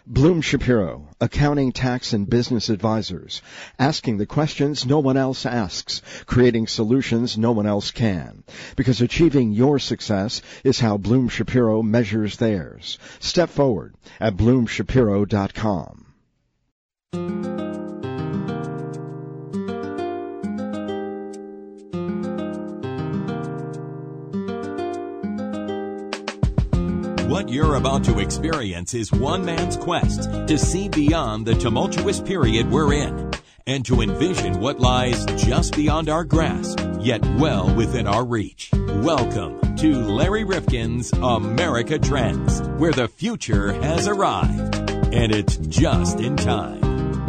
Bloom Shapiro, accounting, tax, and business advisors, asking the questions no one else asks, creating solutions no one else can. Because achieving your success is how Bloom Shapiro measures theirs. Step forward at bloomshapiro.com. What you're about to experience is one man's quest to see beyond the tumultuous period we're in and to envision what lies just beyond our grasp, yet well within our reach. Welcome to Larry Rifkin's America Trends, where the future has arrived, and it's just in time.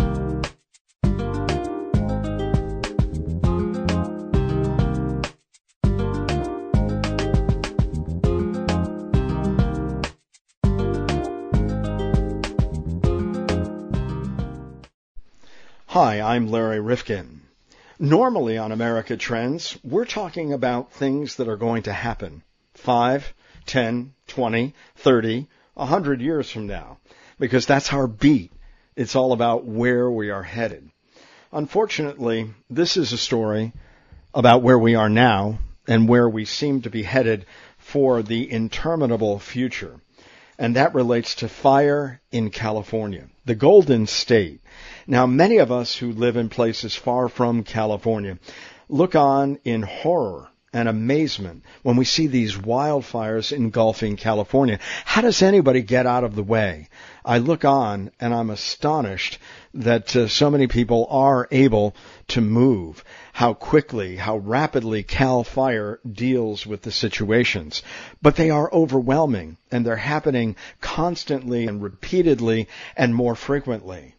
Hi, I'm Larry Rifkin. Normally on America Trends, we're talking about things that are going to happen 5, 10, 20, 30, 100 years from now, because that's our beat. It's all about where we are headed. Unfortunately, this is a story about where we are now and where we seem to be headed for the interminable future. And that relates to fire in California, the Golden State. Now, many of us who live in places far from California look on in horror and amazement when we see these wildfires engulfing California. How does anybody get out of the way? I look on and I'm astonished that so many people are able to move, how quickly, how rapidly Cal Fire deals with the situations. But they are overwhelming, and they're happening constantly and repeatedly and more frequently.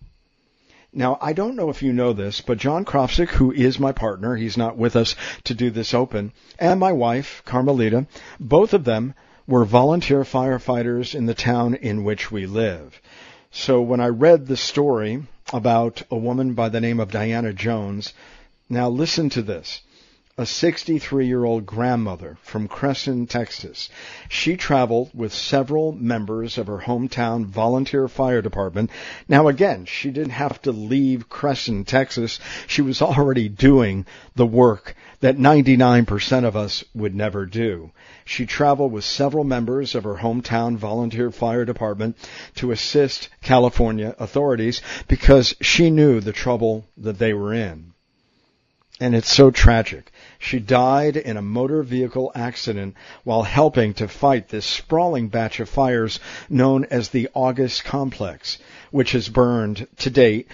Now, I don't know if you know this, but John Krofsik, who is my partner, he's not with us to do this open, and my wife, Carmelita, both of them were volunteer firefighters in the town in which we live. So when I read the story about a woman by the name of Diana Jones, now listen to this. A 63-year-old grandmother from Crescent, Texas. She traveled with several members of her hometown volunteer fire department. Now again, she didn't have to leave Crescent, Texas. She was already doing the work that 99% of us would never do. She traveled with several members of her hometown volunteer fire department to assist California authorities because she knew the trouble that they were in. And it's so tragic. She died in a motor vehicle accident while helping to fight this sprawling batch of fires known as the August Complex, which has burned, to date,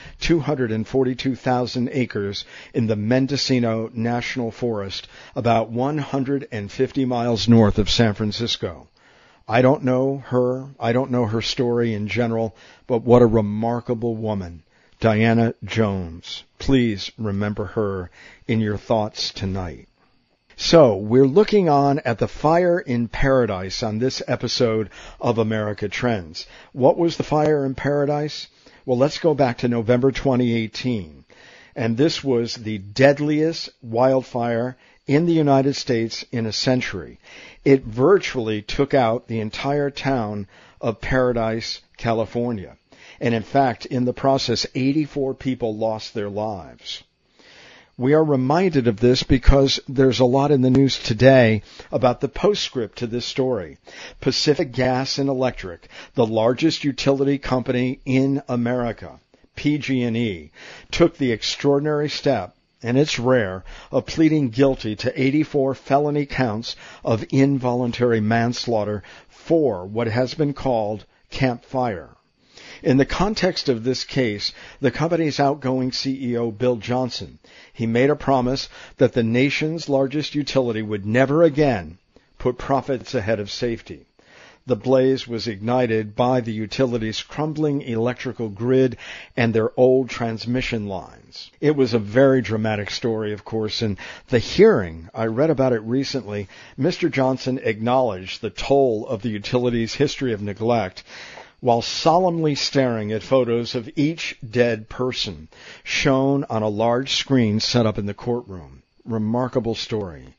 242,000 acres in the Mendocino National Forest, about 150 miles north of San Francisco. I don't know her story in general, but what a remarkable woman. Diana Jones. Please remember her in your thoughts tonight. So, we're looking on at the fire in Paradise on this episode of America Trends. What was the fire in Paradise? Well, let's go back to November 2018. And this was the deadliest wildfire in the United States in a century. It virtually took out the entire town of Paradise, California. And in fact, in the process, 84 people lost their lives. We are reminded of this because there's a lot in the news today about the postscript to this story. Pacific Gas and Electric, the largest utility company in America, PG&E, took the extraordinary step, and it's rare, of pleading guilty to 84 felony counts of involuntary manslaughter for what has been called Camp Fire. In the context of this case, the company's outgoing CEO, Bill Johnson, he made a promise that the nation's largest utility would never again put profits ahead of safety. The blaze was ignited by the utility's crumbling electrical grid and their old transmission lines. It was a very dramatic story, of course, and the hearing, I read about it recently, Mr. Johnson acknowledged the toll of the utility's history of neglect, while solemnly staring at photos of each dead person shown on a large screen set up in the courtroom. Remarkable story.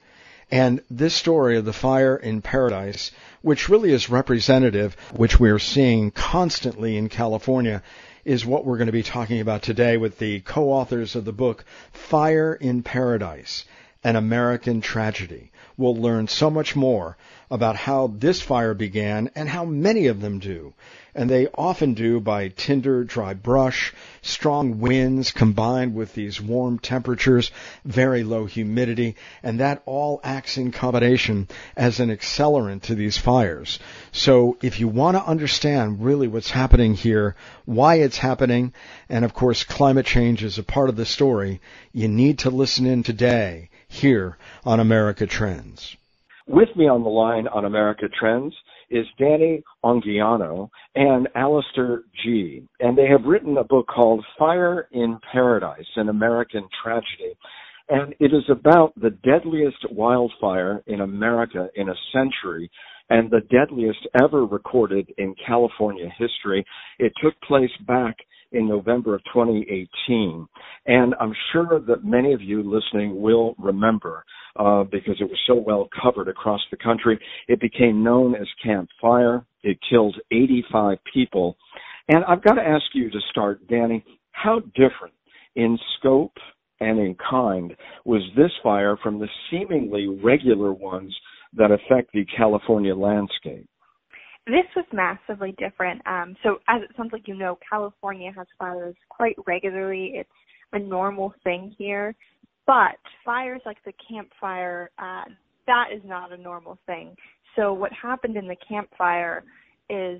And this story of the fire in Paradise, which really is representative, which we're seeing constantly in California, is what we're going to be talking about today with the co-authors of the book, Fire in Paradise, An American Tragedy. We'll learn so much more about how this fire began and how many of them do. And they often do by tinder, dry brush, strong winds combined with these warm temperatures, very low humidity, and that all acts in combination as an accelerant to these fires. So if you want to understand really what's happening here, why it's happening, and of course climate change is a part of the story, you need to listen in today here on America Trends. With me on the line on America Trends is Danny Onguiano and Alistair G. And they have written a book called Fire in Paradise, An American Tragedy. And it is about the deadliest wildfire in America in a century and the deadliest ever recorded in California history. It took place back in November of 2018. And I'm sure that many of you listening will remember because it was so well covered across the country. It became known as Camp Fire. It killed 85 people. And I've got to ask you to start, Danny, how different in scope and in kind was this fire from the seemingly regular ones that affect the California landscape? This was massively different. So as it sounds like you know, California has fires quite regularly. It's a normal thing here. But fires like the Camp Fire, that is not a normal thing. So what happened in the Camp Fire is,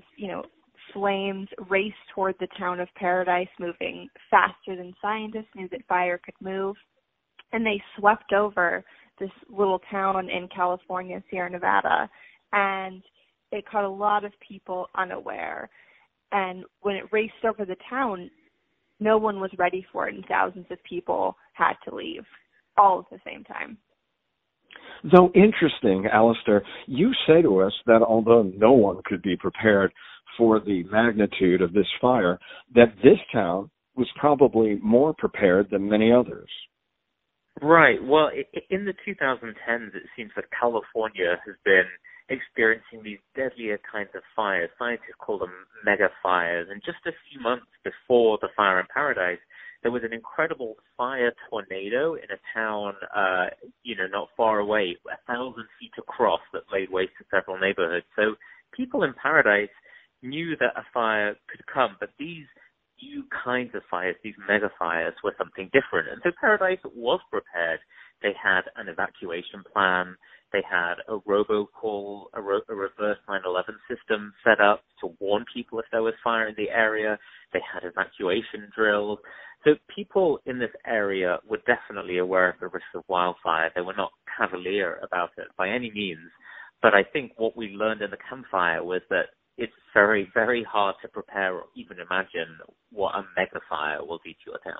flames raced toward the town of Paradise, moving faster than scientists knew that fire could move. And they swept over this little town in California, Sierra Nevada, and it caught a lot of people unaware. And when it raced over the town, no one was ready for it, and thousands of people had to leave all at the same time. Though interesting, Alistair, you say to us that although no one could be prepared for the magnitude of this fire, that this town was probably more prepared than many others. Right. Well, in the 2010s, it seems that California has been experiencing these deadlier kinds of fires. Scientists call them mega fires. And just a few months before the fire in Paradise, there was an incredible fire tornado in a town, not far away, 1,000 feet across, that laid waste to several neighborhoods. So people in Paradise knew that a fire could come, but these new kinds of fires, these mega fires, were something different. And so Paradise was prepared. They had an evacuation plan. They had a robocall, a reverse 911 system set up to warn people if there was fire in the area. They had evacuation drills. So people in this area were definitely aware of the risk of wildfire. They were not cavalier about it by any means. But I think what we learned in the Camp Fire was that it's very, very hard to prepare or even imagine what a mega fire will do to your town.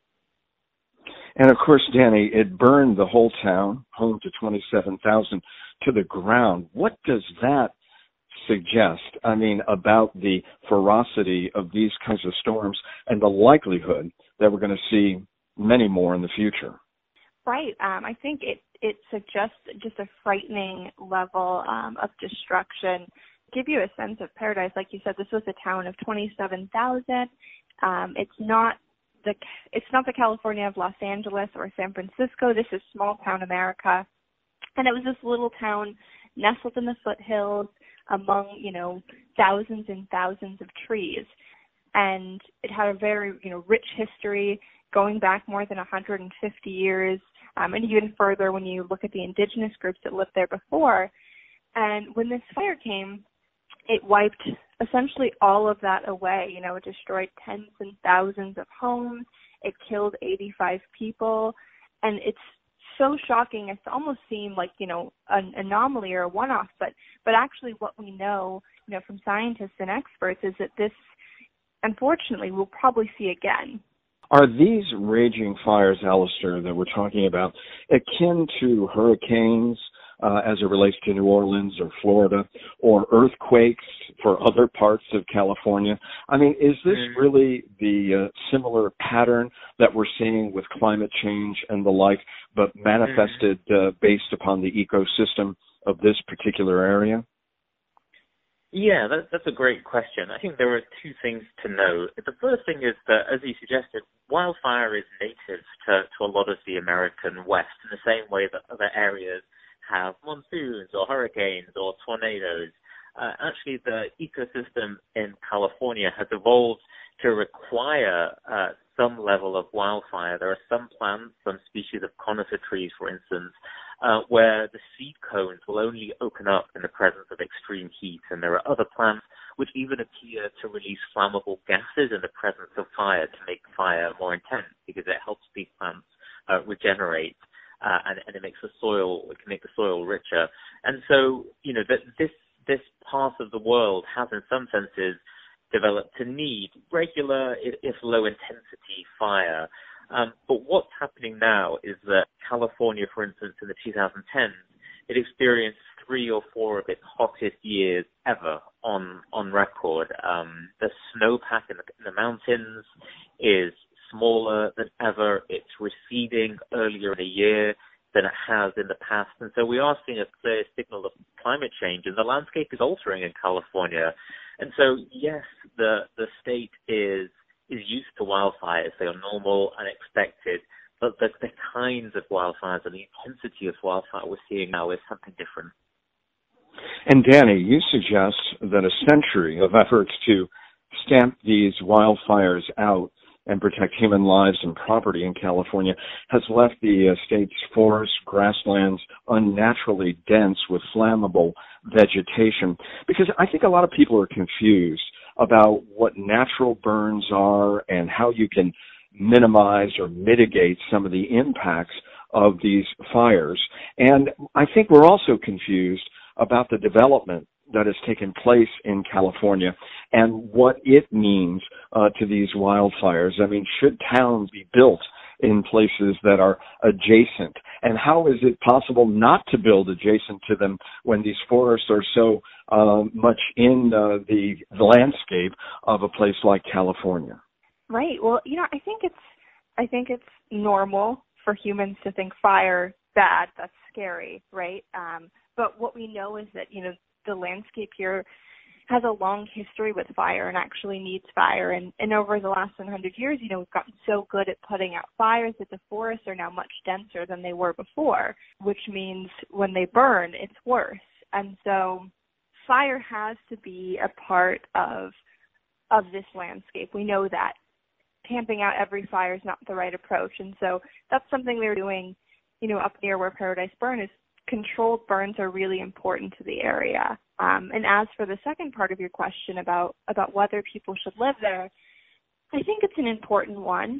And of course, Danny, it burned the whole town, home to 27,000, to the ground. What does that suggest, about the ferocity of these kinds of storms and the likelihood that we're going to see many more in the future? Right. I think it suggests just a frightening level of destruction. To give you a sense of Paradise, like you said, this was a town of 27,000. It's not the California of Los Angeles or San Francisco. This is small town America. And it was this little town nestled in the foothills among, thousands and thousands of trees. And it had a very, rich history going back more than 150 years, and even further when you look at the indigenous groups that lived there before. And when this fire came, it wiped essentially all of that away. It destroyed tens and thousands of homes. It killed 85 people. And it's so shocking as to almost seem like, an anomaly or a one-off. But actually what we know, from scientists and experts is that this, unfortunately, we'll probably see again. Are these raging fires, Alistair, that we're talking about, akin to hurricanes as it relates to New Orleans or Florida, or earthquakes for other parts of California? I mean, is this really the similar pattern that we're seeing with climate change and the like, but manifested based upon the ecosystem of this particular area? Yeah, that's a great question. I think there are two things to note. The first thing is that, as you suggested, wildfire is native to a lot of the American West in the same way that other areas have monsoons or hurricanes or tornadoes. Actually, the ecosystem in California has evolved to require some level of wildfire. There are some plants, some species of conifer trees, for instance, where the seed cones will only open up in the presence of extreme heat. And there are other plants which even appear to release flammable gases in the presence of fire to make fire more intense, because it helps these plants regenerate. And it makes it can make the soil richer. And so, this part of the world has in some senses developed to need regular, if low intensity fire. But what's happening now is that California, for instance, in the 2010s, it experienced 3 or 4 of its hottest years ever on record. The snowpack in the mountains is smaller than ever. It's receding earlier in the year than it has in the past. And so we are seeing a clear signal of climate change, and the landscape is altering in California. And so, yes, the state is used to wildfires. They are normal and expected, but the kinds of wildfires and the intensity of wildfire we're seeing now is something different. And Danny, you suggest that a century of efforts to stamp these wildfires out and protect human lives and property in California has left the state's forests, grasslands unnaturally dense with flammable vegetation. Because I think a lot of people are confused about what natural burns are and how you can minimize or mitigate some of the impacts of these fires. And I think we're also confused about the development that has taken place in California and what it means to these wildfires. I mean, should towns be built in places that are adjacent? And how is it possible not to build adjacent to them when these forests are so much in the landscape of a place like California? Right. Well, I think it's normal for humans to think fire bad, that's scary, right? But what we know is that, the landscape here has a long history with fire and actually needs fire. And over the last 100 years, we've gotten so good at putting out fires that the forests are now much denser than they were before, which means when they burn, it's worse. And so fire has to be a part of this landscape. We know that. Tamping out every fire is not the right approach. And so that's something we were doing, up near where Paradise Burn is. Controlled burns are really important to the area. And as for the second part of your question about whether people should live there, I think it's an important one.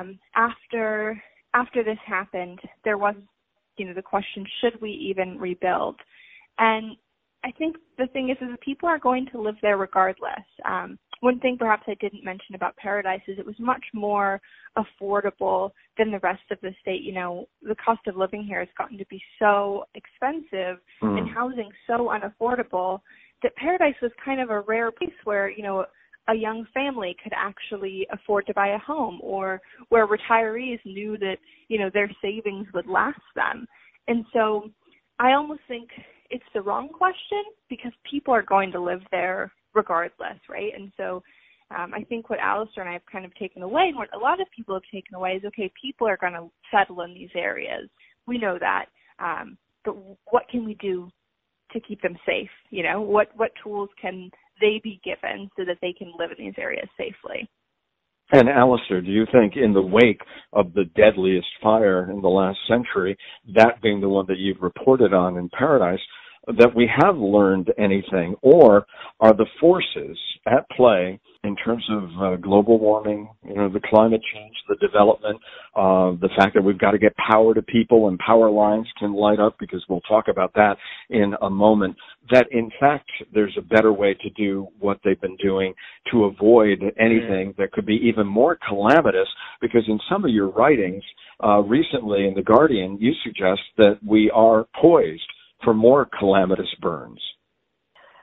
After this happened, there was, the question, should we even rebuild? And I think the thing is that people are going to live there regardless. One thing perhaps I didn't mention about Paradise is it was much more affordable than the rest of the state. The cost of living here has gotten to be so expensive and housing so unaffordable that Paradise was kind of a rare place where, a young family could actually afford to buy a home, or where retirees knew that, their savings would last them. And so I almost think it's the wrong question, because people are going to live there regardless, right? And so I think what Alistair and I have kind of taken away, and what a lot of people have taken away, is, okay, people are going to settle in these areas. We know that. But what can we do to keep them safe? What tools can they be given so that they can live in these areas safely? And Alistair, do you think in the wake of the deadliest fire in the last century, that being the one that you've reported on in Paradise, that we have learned anything, or are the forces at play in terms of global warming, the climate change, the development, the fact that we've got to get power to people and power lines can light up, because we'll talk about that in a moment, that in fact there's a better way to do what they've been doing to avoid anything that could be even more calamitous? Because in some of your writings recently in The Guardian, you suggest that we are poised for more calamitous burns.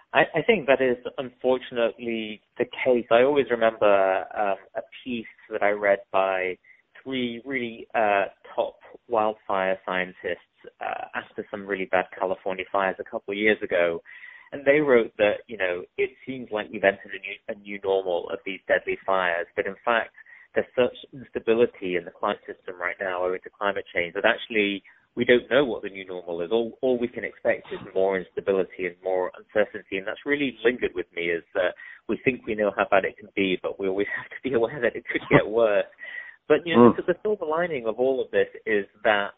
I think that is unfortunately the case. I always remember a piece that I read by three really top wildfire scientists after some really bad California fires a couple of years ago. And they wrote that, it seems like we've entered a new normal of these deadly fires, but in fact, there's such instability in the climate system right now owing to climate change that actually we don't know what the new normal is. All we can expect is more instability and more uncertainty, and that's really lingered with me, is that we think we know how bad it can be, but we always have to be aware that it could get worse. But, the silver lining of all of this is that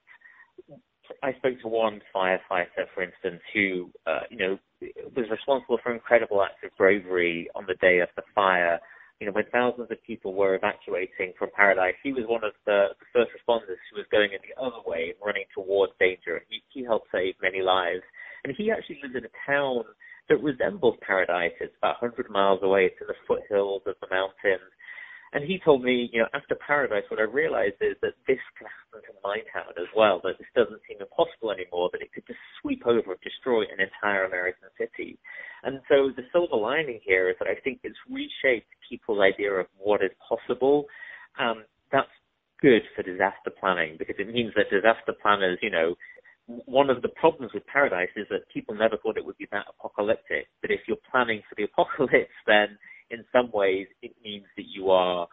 I spoke to one firefighter, for instance, who, was responsible for incredible acts of bravery on the day of the fire. When thousands of people were evacuating from Paradise, he was one of the first responders who was going in the other way, running towards danger. He helped save many lives. And he actually lives in a town that resembles Paradise. It's about 100 miles away. It's in the foothills of the mountains. And he told me, after Paradise, what I realized is that this can happen to my town as well, that this doesn't seem impossible anymore, that it could just sweep over and destroy an entire American city. And so the silver lining here is that I think it's reshaped people's idea of what is possible. That's good for disaster planning, because it means that disaster planners, one of the problems with Paradise is that people never thought it would be that apocalyptic. But if you're planning for the apocalypse, then in some ways it means that you are,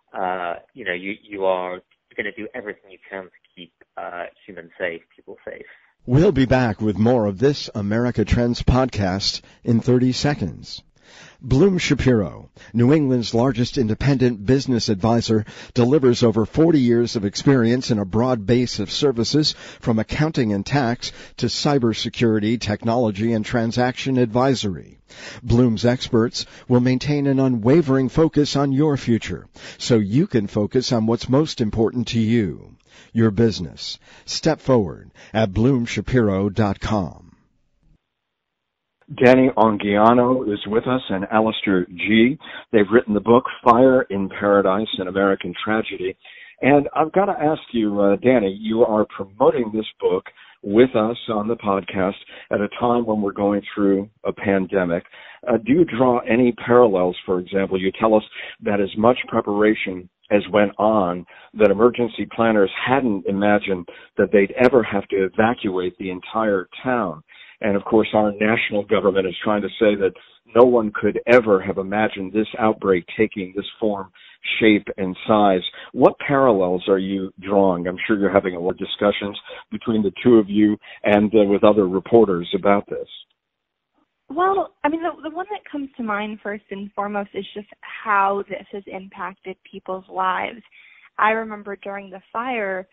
you are going to do everything you can to keep humans safe, people safe. We'll be back with more of this America Trends podcast in 30 seconds. Bloom Shapiro, New England's largest independent business advisor, delivers over 40 years of experience in a broad base of services from accounting and tax to cybersecurity, technology, and transaction advisory. Bloom's experts will maintain an unwavering focus on your future so you can focus on what's most important to you, your business. Step forward at bloomshapiro.com. Danny Onguiano is with us, and Alistair G. They've written the book Fire in Paradise, an American Tragedy. And I've got to ask you, Danny, you are promoting this book with us on the podcast at a time when we're going through a pandemic. Do you draw any parallels? For example, you tell us that as much preparation as went on, that emergency planners hadn't imagined that they'd ever have to evacuate the entire town. And, of course, our national government is trying to say that no one could ever have imagined this outbreak taking this form, shape, and size. What parallels are you drawing? I'm sure you're having a lot of discussions between the two of you and with other reporters about this. Well, I mean, the one that comes to mind first and foremost is just how this has impacted people's lives. I remember during the fire,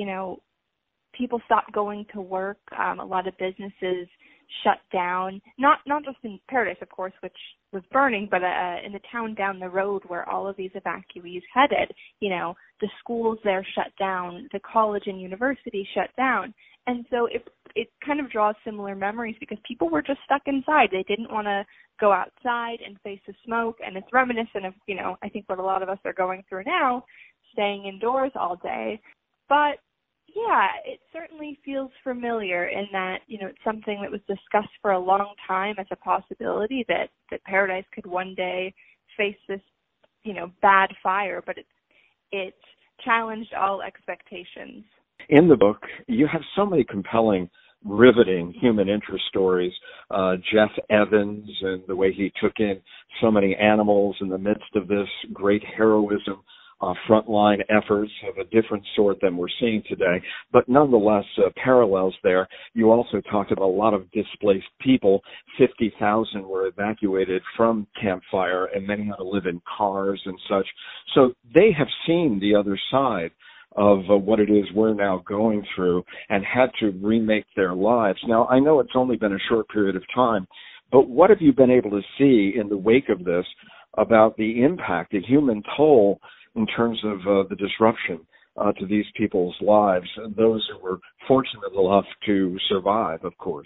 people stopped going to work. A lot of businesses shut down, not just in Paradise, of course, which was burning, but in the town down the road where all of these evacuees headed. The schools there shut down, the college and university shut down. And so it kind of draws similar memories because people were just stuck inside. They didn't want to go outside and face the smoke, and it's reminiscent of, I think what a lot of us are going through now, staying indoors all day. But yeah, it certainly feels familiar in that, it's something that was discussed for a long time as a possibility that Paradise could one day face this, bad fire, but it challenged all expectations. In the book, you have so many compelling, riveting human interest stories. Jeff Evans and the way he took in so many animals in the midst of this great heroism. Frontline efforts of a different sort than we're seeing today, but nonetheless parallels there. You also talked about a lot of displaced people. 50,000 were evacuated from Camp Fire, and many had to live in cars and such. So they have seen the other side of what it is we're now going through and had to remake their lives. Now, I know it's only been a short period of time, but what have you been able to see in the wake of this about the impact, the human toll in terms of the disruption to these people's lives, and those who were fortunate enough to survive, of course?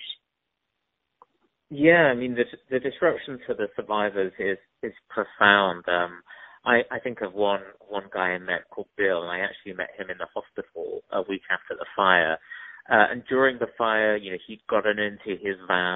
Yeah, I mean, the disruption to the survivors is profound. I think of one guy I met called Bill, and I actually met him in the hospital a week after the fire. And during the fire, he'd gotten into his van, he'd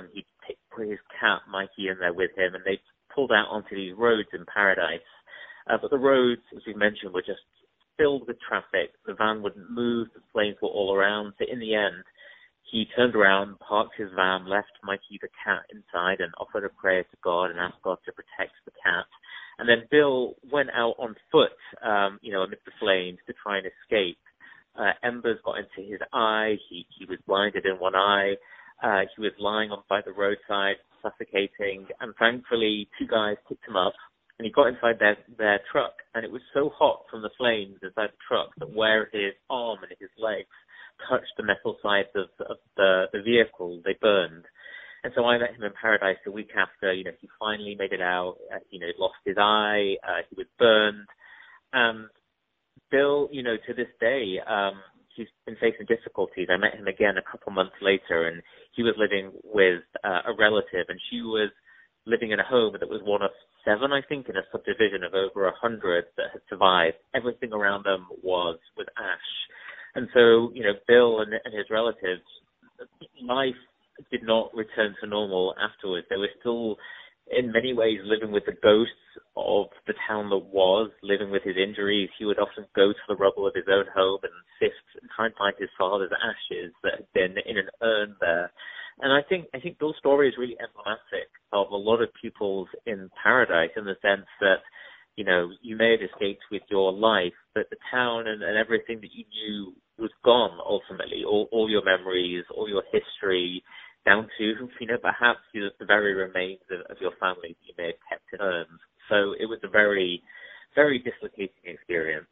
put his cat Mikey in there with him, and they pulled out onto these roads in Paradise. But the roads, as we mentioned, were just filled with traffic. The van wouldn't move. The flames were all around. So in the end, he turned around, parked his van, left Mikey the cat inside, and offered a prayer to God and asked God to protect the cat. And then Bill went out on foot, amid the flames to try and escape. Embers got into his eye. He was blinded in one eye. He was lying by the roadside, suffocating. And thankfully, two guys picked him up, and he got inside their truck. And it was so hot from the flames inside the truck that where his arm and his legs touched the metal sides of the vehicle, they burned. And so I met him in Paradise a week after. He finally made it out. Lost his eye. He was burned. And Bill, to this day, he's been facing difficulties. I met him again a couple months later, and he was living with a relative, and she was living in a home that was one of 7, I think, in a subdivision of over 100 that had survived. Everything around them was ash. And so, Bill and his relatives, life did not return to normal afterwards. They were still, in many ways, living with the ghosts of the town that was, living with his injuries. He would often go to the rubble of his own home and sift and try and find his father's ashes that had been in an urn there. And I think Bill's story is really emblematic of a lot of people's in Paradise, in the sense that, you may have escaped with your life, but the town and everything that you knew was gone ultimately. All your memories, all your history, down to, perhaps the very remains of your family that you may have kept in urns. So it was a very, very dislocating experience.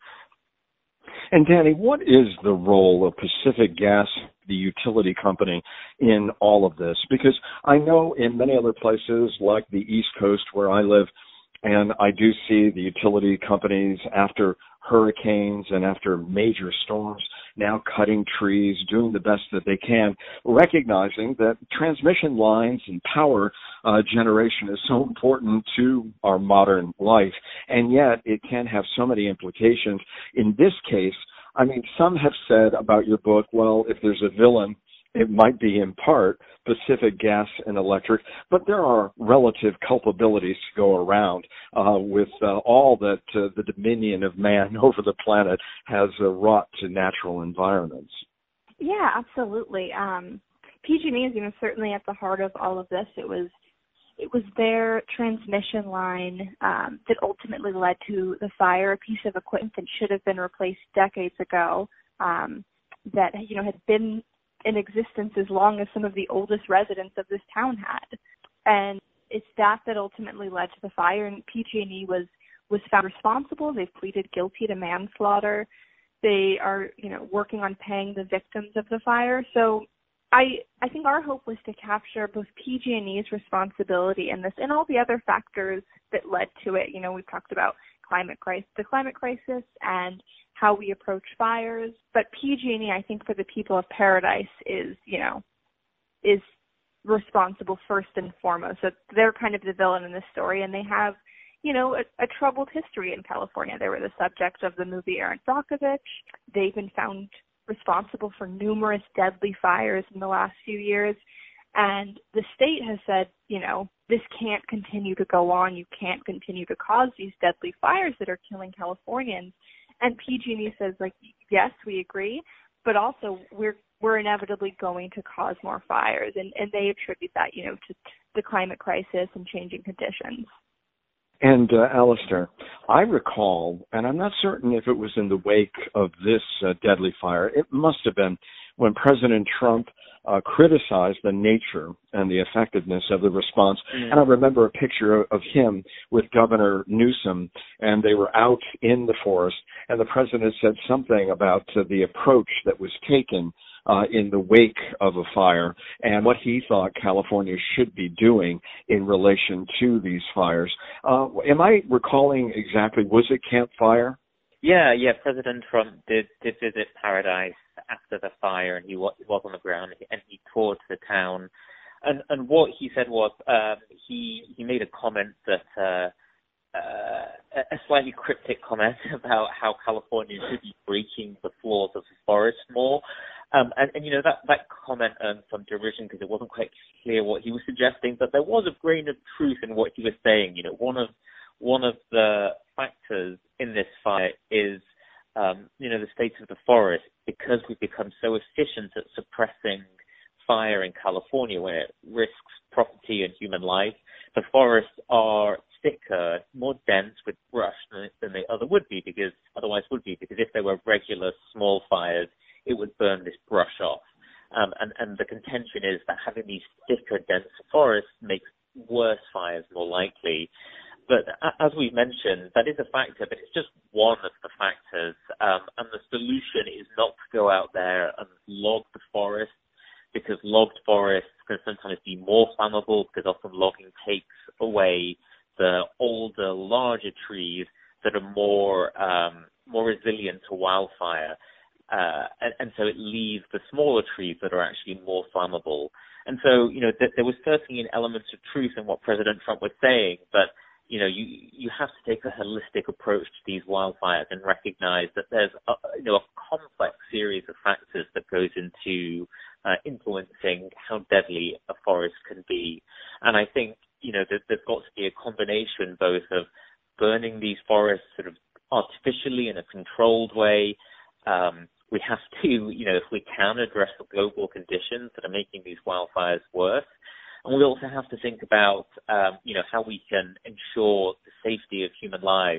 And Danny, what is the role of Pacific Gas, the utility company, in all of this? Because I know in many other places, like the East Coast where I live, and I do see the utility companies after hurricanes and after major storms now cutting trees, doing the best that they can, recognizing that transmission lines and power generation is so important to our modern life, and yet it can have so many implications. In this case, some have said about your book, well, if there's a villain, it might be in part Pacific Gas and Electric, but there are relative culpabilities to go around with all that the dominion of man over the planet has wrought to natural environments. Yeah, absolutely. PG&E is certainly at the heart of all of this. It was their transmission line that ultimately led to the fire, a piece of equipment that should have been replaced decades ago, that had been in existence as long as some of the oldest residents of this town had. And it's that ultimately led to the fire, and PG&E was found responsible. They've pleaded guilty to manslaughter. They are, working on paying the victims of the fire. So I think our hope was to capture both PG&E's responsibility in this and all the other factors that led to it. We've talked about the climate crisis and how we approach fires, but PG&E, I think, for the people of Paradise is responsible first and foremost. So they're kind of the villain in this story, and they have, a troubled history in California. They were the subject of the movie Erin Brockovich. They've been found responsible for numerous deadly fires in the last few years, and the state has said, this can't continue to go on. You can't continue to cause these deadly fires that are killing Californians. And PG&E says, yes, we agree, but also we're inevitably going to cause more fires, and they attribute that, to the climate crisis and changing conditions. And Alistair, I recall, and I'm not certain if it was in the wake of this deadly fire, it must have been when President Trump criticized the nature and the effectiveness of the response. Mm. And I remember a picture of him with Governor Newsom, and they were out in the forest, and the president said something about the approach that was taken in the wake of a fire and what he thought California should be doing in relation to these fires. Am I recalling exactly, was it Camp Fire? Yeah, President Trump did visit Paradise after the fire, and he was on the ground, and he toured the town. And what he said was he made a comment that a slightly cryptic comment about how California should be breaching the floors of the forest more. And that comment earned some derision because it wasn't quite clear what he was suggesting, but there was a grain of truth in what he was saying. One of the factors in this fire is, the state of the forest, because we've become so efficient at suppressing fire in California when it risks property and human life. The forests are thicker, more dense with brush than they otherwise would be, because if they were regular small fires, it would burn this brush off. And the contention is that having these thicker, dense forests makes worse fires more likely. But as we've mentioned, that is a factor, but it's just one of the factors. And the solution is not to go out there and log the forest, because logged forests can sometimes be more flammable, because often logging takes away the older, larger trees that are more resilient to wildfire. And so it leaves the smaller trees that are actually more flammable. And so, there was certainly an element of truth in what President Trump was saying, but you have to take a holistic approach to these wildfires and recognize that there's a complex series of factors that goes into influencing how deadly a forest can be. And I think, there's got to be a combination both of burning these forests sort of artificially in a controlled way. We have to, if we can, address the global conditions that are making these wildfires worse. And we also have to think about, how we can ensure the safety of human lives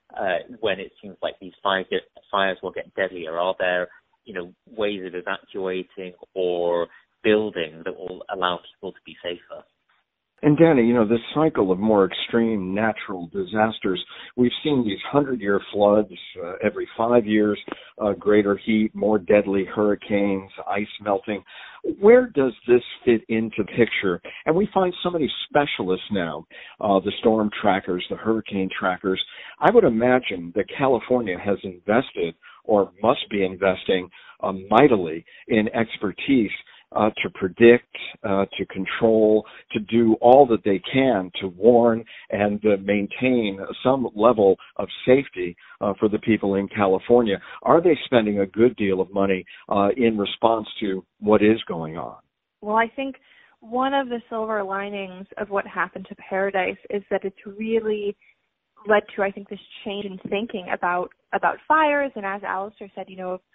when it seems like these fires will get deadlier. Are there, ways of evacuating or building that will allow people to be safer? And Danny, this cycle of more extreme natural disasters, we've seen these 100-year floods every 5 years, greater heat, more deadly hurricanes, ice melting. Where does this fit into the picture? And we find so many specialists now, the storm trackers, the hurricane trackers. I would imagine that California has invested or must be investing mightily in expertise to predict, to control, to do all that they can to warn and maintain some level of safety for the people in California. Are they spending a good deal of money in response to what is going on? Well, I think one of the silver linings of what happened to Paradise is that it's really led to, I think, this change in thinking about fires, and as Alistair said,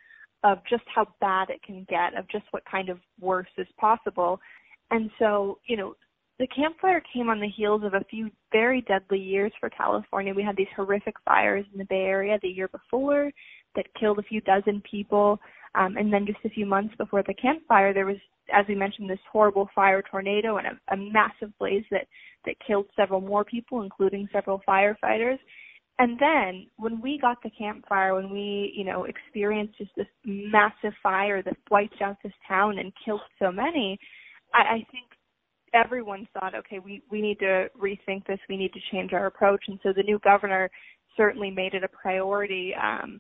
of just how bad it can get, of just what kind of worse is possible. And so, the Camp Fire came on the heels of a few very deadly years for California. We had these horrific fires in the Bay Area the year before that killed a few dozen people. And then just a few months before the Camp Fire, there was, as we mentioned, this horrible fire tornado and a massive blaze that killed several more people, including several firefighters. And then when we got the Camp Fire, when we, experienced just this massive fire that wiped out this town and killed so many, I think everyone thought, okay, we need to rethink this. We need to change our approach. And so the new governor certainly made it a priority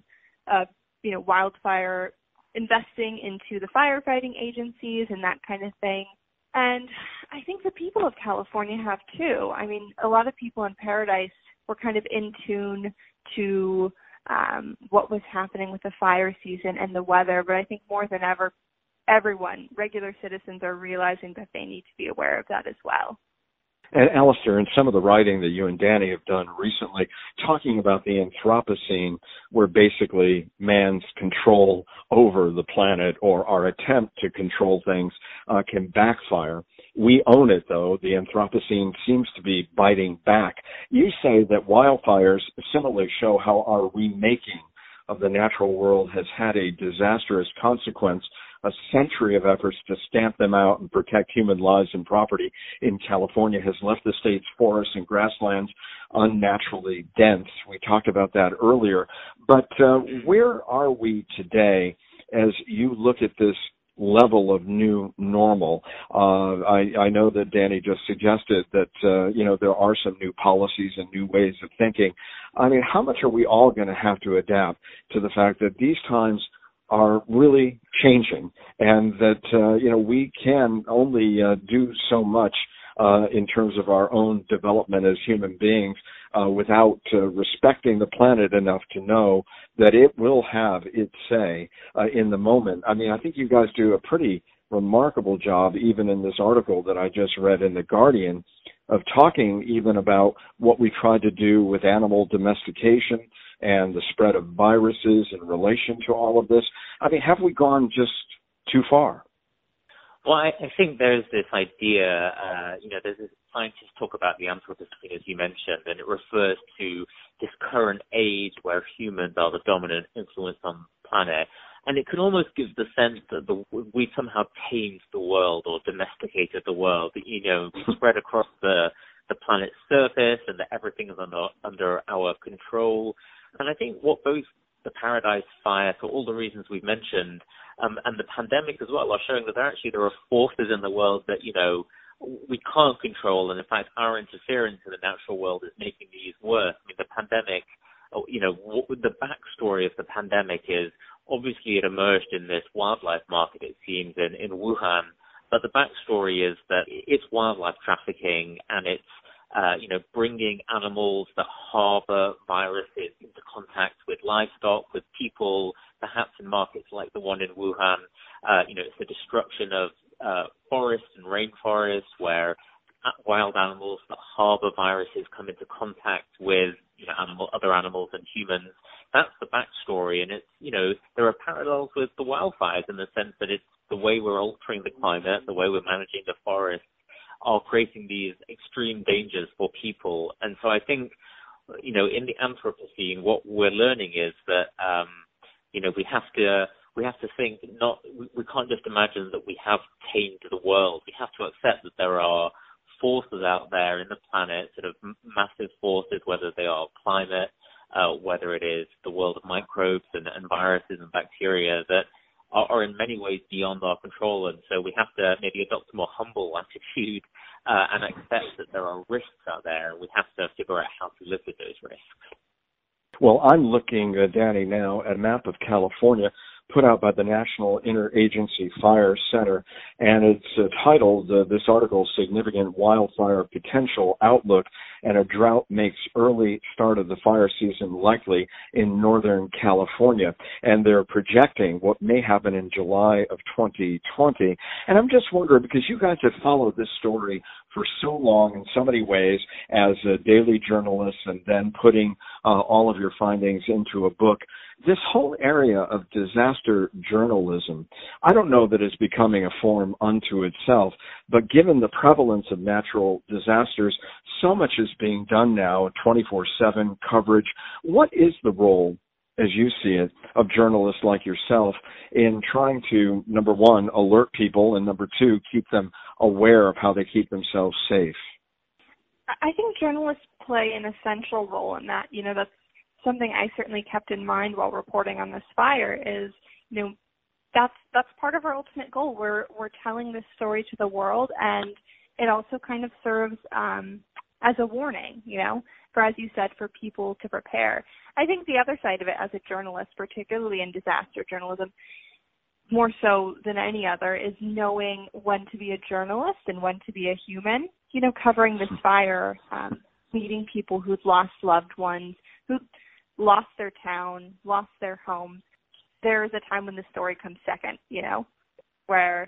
of, wildfire investing into the firefighting agencies and that kind of thing. And I think the people of California have too. I mean, a lot of people in Paradise were kind of in tune to what was happening with the fire season and the weather, but I think more than ever, everyone, regular citizens, are realizing that they need to be aware of that as well. And Alistair, in some of the writing that you and Danny have done recently, talking about the Anthropocene, where basically man's control over the planet or our attempt to control things can backfire. We own it, though. The Anthropocene seems to be biting back. You say that wildfires similarly show how our remaking of the natural world has had a disastrous consequence. A century of efforts to stamp them out and protect human lives and property in California has left the state's forests and grasslands unnaturally dense. We talked about that earlier. But where are we today as you look at this level of new normal? I know that Danny just suggested that, there are some new policies and new ways of thinking. I mean, how much are we all going to have to adapt to the fact that these times are really changing and that, we can only do so much in terms of our own development as human beings without respecting the planet enough to know that it will have its say in the moment. I mean, I think you guys do a pretty remarkable job, even in this article that I just read in The Guardian, of talking even about what we tried to do with animal domestication and the spread of viruses in relation to all of this. I mean, have we gone just too far? Well, I think there's this idea, there's this scientists talk about the Anthropocene, as you mentioned, and it refers to this current age where humans are the dominant influence on the planet. And it can almost give the sense that we somehow tamed the world or domesticated the world, that, we spread across the planet's surface and that everything is under our control. And I think what both the Paradise Fire, for all the reasons we've mentioned, and the pandemic as well, are showing that there are forces in the world that, we can't control. And in fact, our interference in the natural world is making these worse. I mean, the pandemic, the backstory of the pandemic is obviously it emerged in this wildlife market, it seems, in Wuhan. But the backstory is that it's wildlife trafficking and it's bringing animals that harbor viruses into contact with livestock, with people, perhaps in markets like the one in Wuhan. It's the destruction of forests and rainforests where wild animals that harbor viruses come into contact with other animals and humans. That's the backstory, and it's there are parallels with the wildfires in the sense that it's the way we're altering the climate, the way we're managing the forest, are creating these extreme dangers for people. And so I think, in the Anthropocene, what we're learning is that, we have to think we can't just imagine that we have tamed the world. We have to accept that there are forces out there in the planet, sort of massive forces, whether they are climate, whether it is the world of microbes and viruses and bacteria that are in many ways beyond our control. And so we have to maybe adopt a more humble attitude and accept that there are risks out there. We have to figure out how to live with those risks. Well, I'm looking, Danny, now at a map of California put out by the National Interagency Fire Center, and it's titled, this article, Significant Wildfire Potential Outlook, and a Drought Makes Early Start of the Fire Season Likely in Northern California. And they're projecting what may happen in July of 2020. And I'm just wondering, because you guys have followed this story for so long in so many ways as daily journalists and then putting all of your findings into a book, this whole area of disaster journalism, I don't know that it's becoming a form unto itself, but given the prevalence of natural disasters, so much is being done now, 24/7 coverage. What is the role, as you see it, of journalists like yourself in trying to, number one, alert people, and number two, keep them aware of how they keep themselves safe? I think journalists play an essential role in that. That's something I certainly kept in mind while reporting on this fire is, that's part of our ultimate goal. We're telling this story to the world, and it also kind of serves as a warning, for, as you said, for people to prepare. I think the other side of it as a journalist, particularly in disaster journalism, more so than any other, is knowing when to be a journalist and when to be a human. Covering this fire, meeting people who've lost loved ones, who lost their town, lost their homes. There is a time when the story comes second, where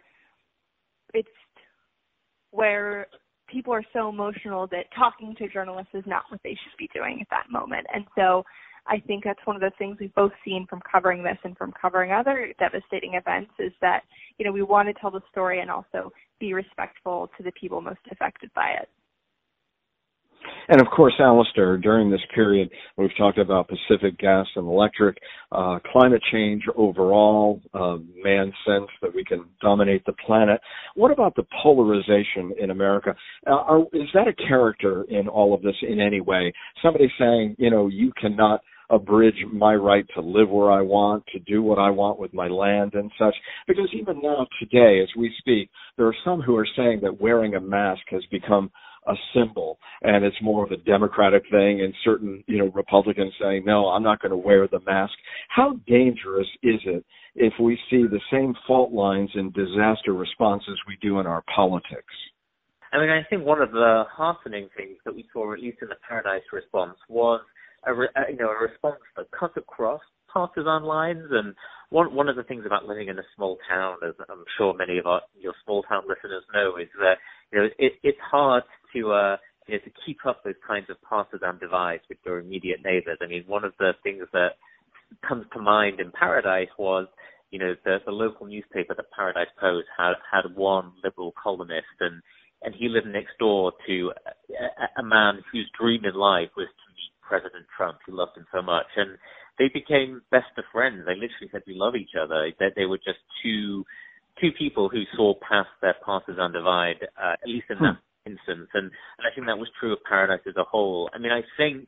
people are so emotional that talking to journalists is not what they should be doing at that moment. And so I think that's one of the things we've both seen from covering this and from covering other devastating events is that, we want to tell the story and also be respectful to the people most affected by it. And of course, Alistair, during this period, we've talked about Pacific Gas and Electric, climate change overall, man's sense that we can dominate the planet. What about the polarization in America? Is that a character in all of this in any way? Somebody saying, you cannot abridge my right to live where I want, to do what I want with my land and such. Because even now, today, as we speak, there are some who are saying that wearing a mask has become a symbol, and it's more of a democratic thing, and certain, Republicans saying, no, I'm not going to wear the mask. How dangerous is it if we see the same fault lines in disaster response as we do in our politics? I mean, I think one of the heartening things that we saw, at least in the Paradise response, was a response that cut across partisan lines. And one of the things about living in a small town, as I'm sure many of your small town listeners know, is that it's hard to keep up those kinds of partisan divides with your immediate neighbors. I mean, one of the things that comes to mind in Paradise was, the local newspaper, the Paradise Post, had one liberal columnist, and he lived next door to a man whose dream in life was to meet President Trump. He loved him so much, and they became best of friends. They literally said, we love each other. That they were just two people who saw past their partisan divide, at least in that instance. And I think that was true of Paradise as a whole. I mean, I think,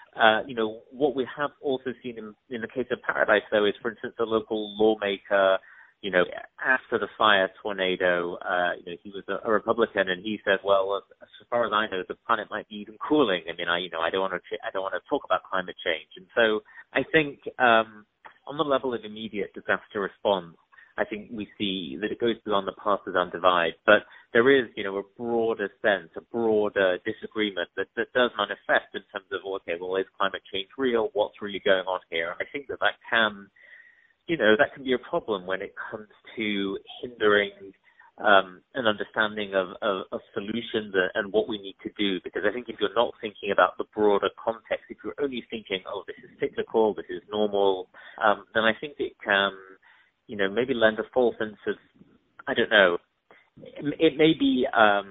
what we have also seen in the case of Paradise, though, is, for instance, a local lawmaker, after the fire tornado, he was a Republican, and he said, well, as far as I know, the planet might be even cooling. I mean, I don't want to talk about climate change. And so I think on the level of immediate disaster response, I think we see that it goes beyond the partisan divide, but there is, a broader sense, a broader disagreement that does manifest in terms of, okay, well, is climate change real? What's really going on here? I think that can be a problem when it comes to hindering an understanding of solutions and what we need to do. Because I think if you're not thinking about the broader context, if you're only thinking, oh, this is cyclical, this is normal, then I think it can, maybe lend a false sense of, I don't know, it maybe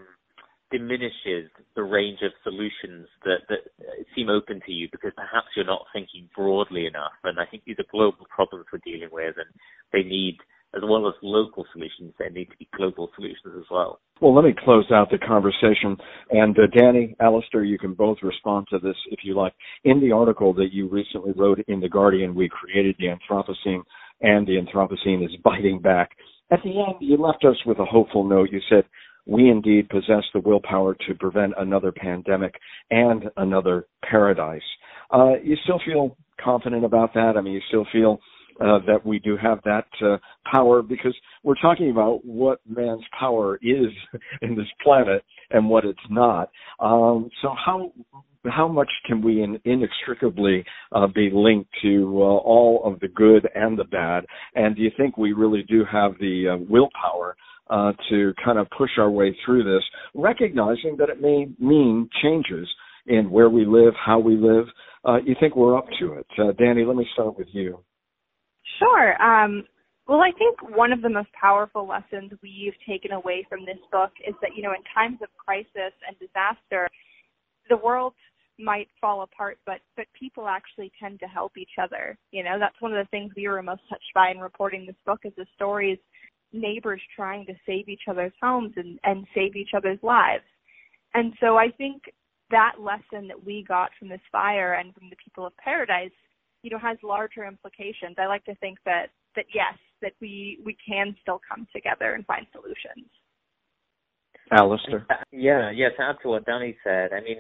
diminishes the range of solutions that seem open to you, because perhaps you're not thinking broadly enough. And I think these are global problems we're dealing with, and they need, as well as local solutions, there need to be global solutions as well. Well, let me close out the conversation. And Danny, Alistair, you can both respond to this if you like. In the article that you recently wrote in The Guardian, We Created the Anthropocene, and the Anthropocene is Biting Back. At the end, you left us with a hopeful note. You said, we indeed possess the willpower to prevent another pandemic and another paradise. You still feel confident about that? I mean, you still feel that we do have that power, because we're talking about what man's power is in this planet and what it's not. So how much can we inextricably be linked to all of the good and the bad? And do you think we really do have the willpower to kind of push our way through this, recognizing that it may mean changes in where we live, how we live? You think we're up to it? Danny, let me start with you. Sure. Well, I think one of the most powerful lessons we've taken away from this book is that, in times of crisis and disaster, the world might fall apart, but people actually tend to help each other. That's one of the things we were most touched by in reporting this book, is the stories, neighbors trying to save each other's homes and save each other's lives. And so I think that lesson that we got from this fire and from the people of Paradise, has larger implications. I like to think that yes, that we can still come together and find solutions. Alistair? Yeah, to add to what Danny said, I mean,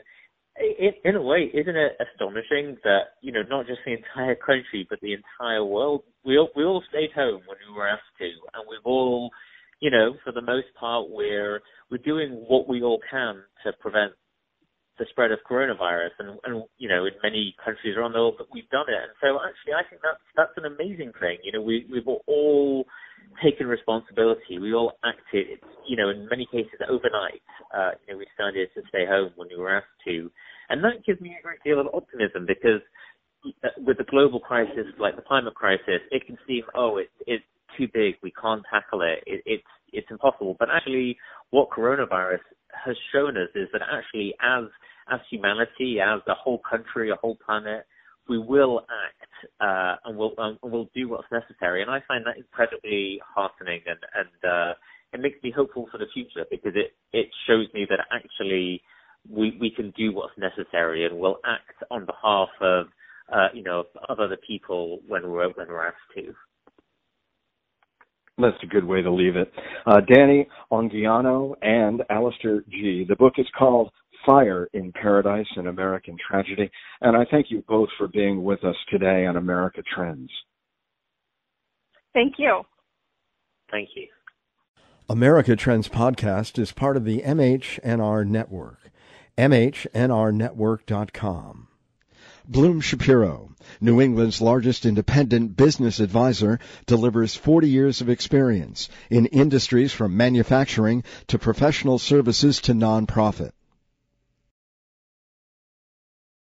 in a way, isn't it astonishing that, not just the entire country, but the entire world, we all stayed home when we were asked to, and we've all, for the most part, we're doing what we all can to prevent the spread of coronavirus, and in many countries around the world that we've done it. And so actually I think that's an amazing thing. We've all taken responsibility. We all acted, in many cases overnight. We decided to stay home when we were asked to. And that gives me a great deal of optimism, because with the global crisis, like the climate crisis, it can seem, it's too big, we can't tackle it, it's impossible. But actually what coronavirus has shown us is that actually as humanity, as a whole country, a whole planet, we will act and we'll do what's necessary. And I find that incredibly heartening, and it makes me hopeful for the future, because it shows me that actually we can do what's necessary, and we'll act on behalf of other people when we're asked to. That's a good way to leave it. Danny Ongiano and Alistair G. The book is called Fire in Paradise, an American Tragedy. And I thank you both for being with us today on America Trends. Thank you. Thank you. America Trends podcast is part of the MHNR Network, mhnrnetwork.com. Bloom Shapiro, New England's largest independent business advisor, delivers 40 years of experience in industries from manufacturing to professional services to nonprofit.